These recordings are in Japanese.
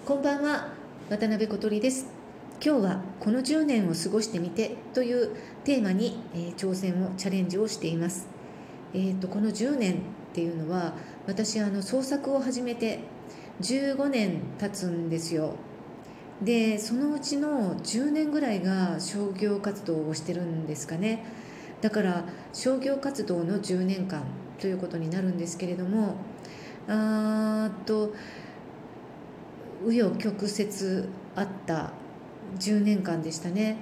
こんばんは、渡辺小鳥です。今日はこの10年を過ごしてみてというテーマに、挑戦をチャレンジをしています。この10年っていうのは私創作を始めて15年経つんですよ。でそのうちの10年ぐらいが商業活動をしてるんですかね。だから商業活動の10年間ということになるんですけれども、あーっと紆余曲折あった10年間でしたね。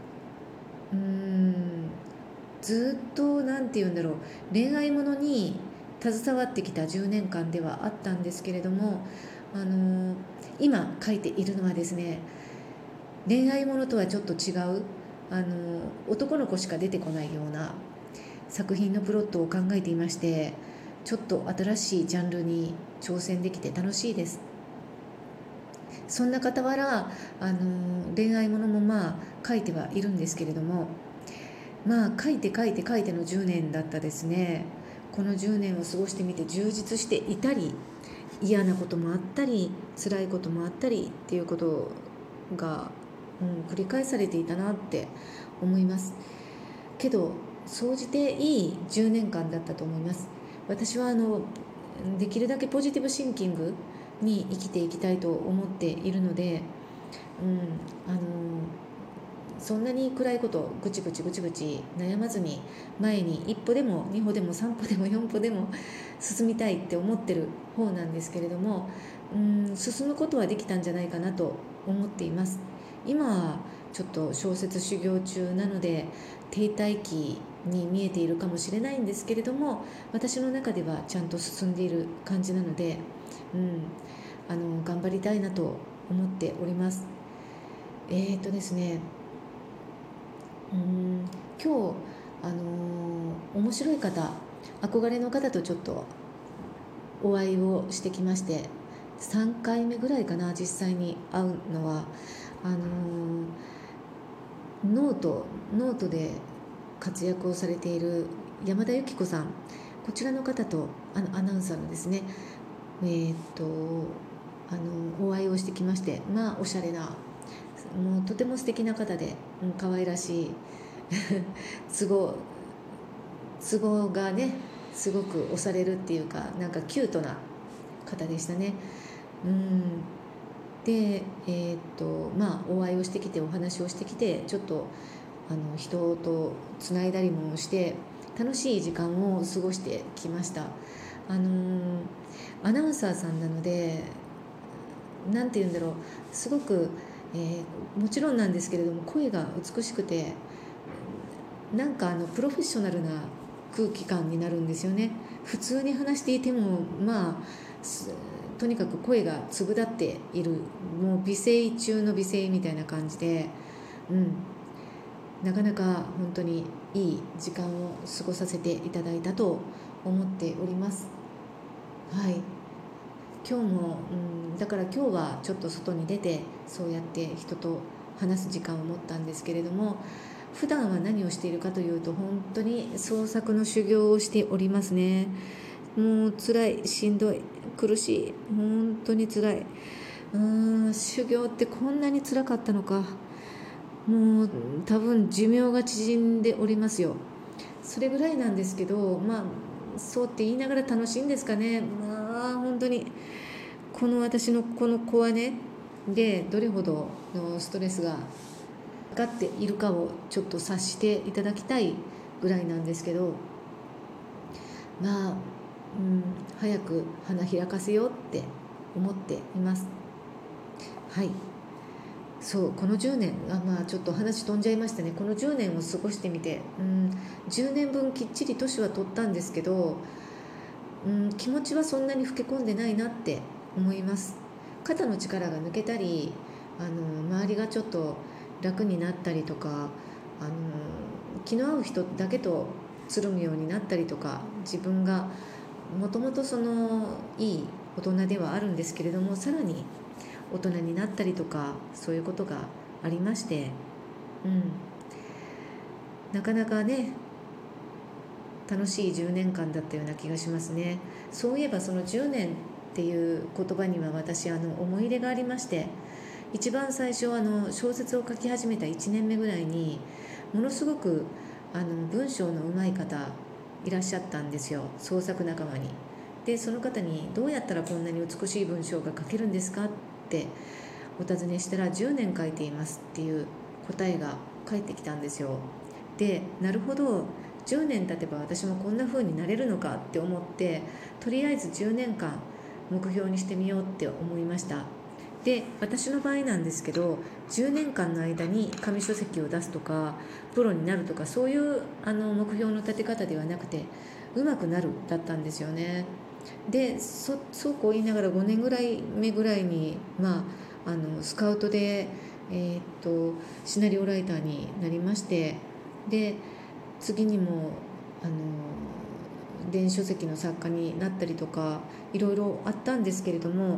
ずっとなんて言うんだろう、恋愛ものに携わってきた10年間ではあったんですけれども、今書いているのはですね、恋愛ものとはちょっと違う、男の子しか出てこないような作品のプロットを考えていまして、ちょっと新しいジャンルに挑戦できて楽しいです。そんな傍ら恋愛ものも書いてはいるんですけれども、書いての10年だったですね。この10年を過ごしてみて充実していたり、嫌なこともあったり辛いこともあったりっていうことが、繰り返されていたなって思いますけど、総じていい10年間だったと思います。私はできるだけポジティブシンキングに生きていきたいと思っているので、うん、そんなに暗いことぐちぐち悩まずに、前に一歩でも二歩でも三歩でも四歩でも進みたいって思ってる方なんですけれども、進むことはできたんじゃないかなと思っています。今はちょっと小説修行中なので停滞期に見えているかもしれないんですけれども、私の中ではちゃんと進んでいる感じなので、頑張りたいなと思っております。ですね、今日面白い方、憧れの方とちょっとお会いをしてきまして、3回目ぐらいかな、実際に会うのは。あのノートで活躍をされている山田由紀子さん、こちらの方とアナウンサーのですね、お会いをしてきまして、おしゃれな、もうとても素敵な方で、可愛らしい都合がねすごく押されるっていうか、なんかキュートな方でしたね。でお会いをしてきて、お話をしてきて、ちょっと人とつないだりもして楽しい時間を過ごしてきました。アナウンサーさんなので、なんて言うんだろう、すごく、もちろんなんですけれども、声が美しくて、なんかプロフェッショナルな空気感になるんですよね。普通に話していてもとにかく声が粒立っている、もう美声中の美声みたいな感じで、なかなか本当にいい時間を過ごさせていただいたと思っております。はい。今日も、だから今日はちょっと外に出てそうやって人と話す時間を持ったんですけれども、普段は何をしているかというと、本当に創作の修行をしておりますね。もう辛い、しんどい、苦しい、本当に辛い。修行ってこんなに辛かったのか。もう多分寿命が縮んでおりますよ。それぐらいなんですけど、そうって言いながら楽しいんですかね。本当に私のこの子はね、でどれほどのストレスがかかっているかをちょっと察していただきたいぐらいなんですけど、早く花開かせようって思っています。はい。そう、この10年、ちょっと話飛んじゃいましたね。この10年を過ごしてみて、10年分きっちり年は取ったんですけど、気持ちはそんなに老け込んでないなって思います。肩の力が抜けたり、周りがちょっと楽になったりとか、気の合う人だけとつるむようになったりとか、自分がもともといい大人ではあるんですけれども、さらに大人になったりとか、そういうことがありまして、なかなかね楽しい10年間だったような気がしますね。そういえばその10年っていう言葉には私思い入れがありまして、一番最初小説を書き始めた1年目ぐらいにものすごく文章の上手い方いらっしゃったんですよ、創作仲間に。でその方にどうやったらこんなに美しい文章が書けるんですかってお尋ねしたら、10年書いていますっていう答えが返ってきたんですよ。でなるほど、10年経てば私もこんな風になれるのかって思って、とりあえず10年間目標にしてみようって思いました。で私の場合なんですけど、10年間の間に紙書籍を出すとかプロになるとか、そういう目標の立て方ではなくて、上手くなるだったんですよね。でそうこう言いながら5年ぐらい目ぐらいに、スカウトで、シナリオライターになりまして、で次にも電子書籍の作家になったりとかいろいろあったんですけれども、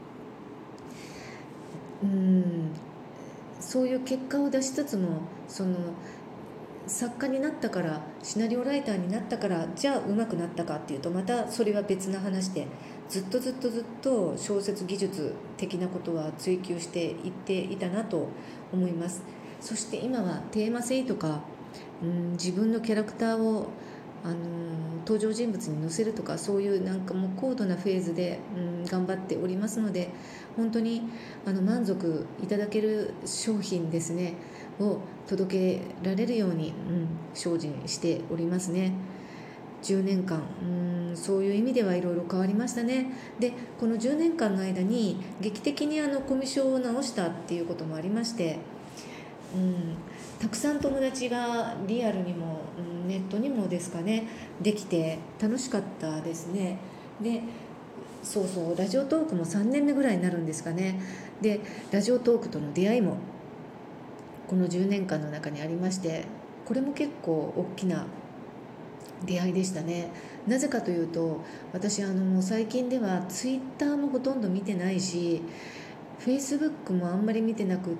そういう結果を出しつつも、作家になったから、シナリオライターになったからじゃあ上手くなったかっていうと、またそれは別な話で、ずっと小説技術的なことは追求していっていたなと思います。そして今はテーマ性とか、自分のキャラクターを登場人物に載せるとか、そういうなんかもう高度なフェーズで、頑張っておりますので、本当に満足いただける商品ですねを届けられるように、精進しておりますね。10年間、そういう意味ではいろいろ変わりましたね。でこの10年間の間に劇的にコミュ障を直したっていうこともありまして、たくさん友達がリアルにも、ネットにもですかね、できて楽しかったですね。でラジオトークも3年目ぐらいになるんですかね。でラジオトークとの出会いもこの10年間の中にありまして、これも結構大きな出会いでしたね。なぜかというと、私もう最近ではツイッターもほとんど見てないし、フェイスブックもあんまり見てなくって、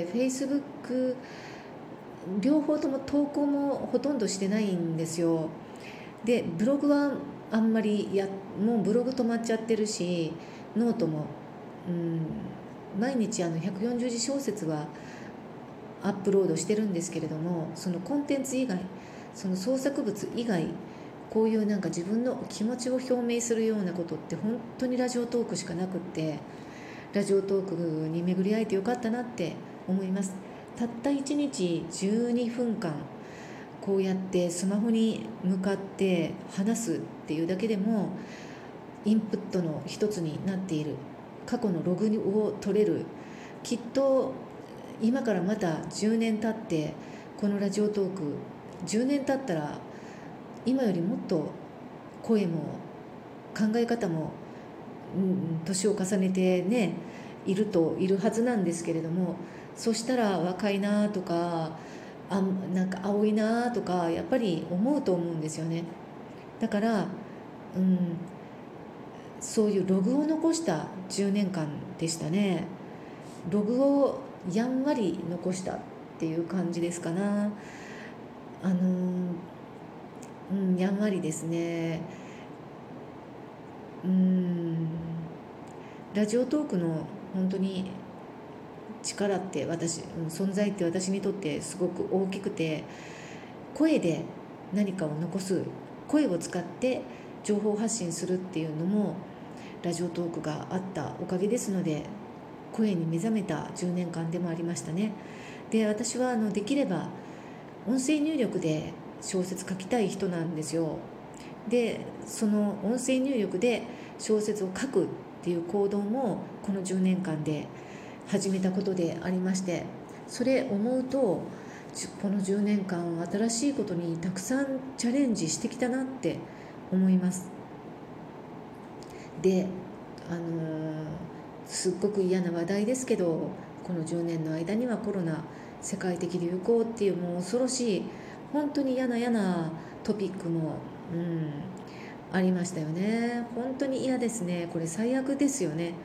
フェイスブック両方とも投稿もほとんどしてないんですよ。でブログはあんまりもうブログ止まっちゃってるし、ノートも、毎日140字小説はアップロードしてるんですけれども、そのコンテンツ以外、その創作物以外、こういうなんか自分の気持ちを表明するようなことって本当にラジオトークしかなくって、ラジオトークに巡り会えてよかったなって思います。たった1日12分間こうやってスマホに向かって話すっていうだけでもインプットの一つになっている。過去のログを取れる。きっと今からまた10年経ってこのラジオトーク、10年経ったら今よりもっと声も考え方も年を重ねてねいるはずなんですけれども、そしたら若いなとか、なんか青いなとかやっぱり思うと思うんですよね。だから、そういうログを残した10年間でしたね。ログをやんわり残したっていう感じですかな。やんわりですね。ラジオトークの本当に力って存在って私にとってすごく大きくて、声で何かを残す、声を使って情報発信するっていうのもラジオトークがあったおかげですので、声に目覚めた10年間でもありましたね。で私はできれば音声入力で小説書きたい人なんですよ。でその音声入力で小説を書くっていう行動もこの10年間で始めたことでありまして、それ思うとこの10年間新しいことにたくさんチャレンジしてきたなって思います。で、すっごく嫌な話題ですけど、この10年の間にはコロナ世界的流行っていうもう恐ろしい本当に嫌なトピックも、ありましたよね。本当に嫌ですね。これ最悪ですよね。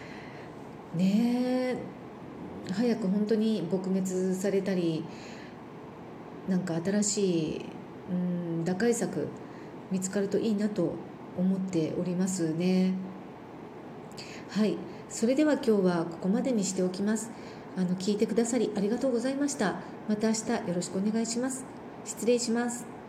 ねえ、早く本当に撲滅されたり、なんか新しい、打開策見つかるといいなと思っておりますね。 はい、それでは今日はここまでにしておきます。聞いてくださりありがとうございました。また明日よろしくお願いします。失礼します。